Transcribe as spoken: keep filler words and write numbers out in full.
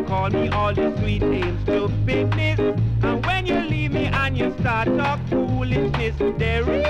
call me all the sweet names to fitness. And when you leave me and you start talk foolishness, there is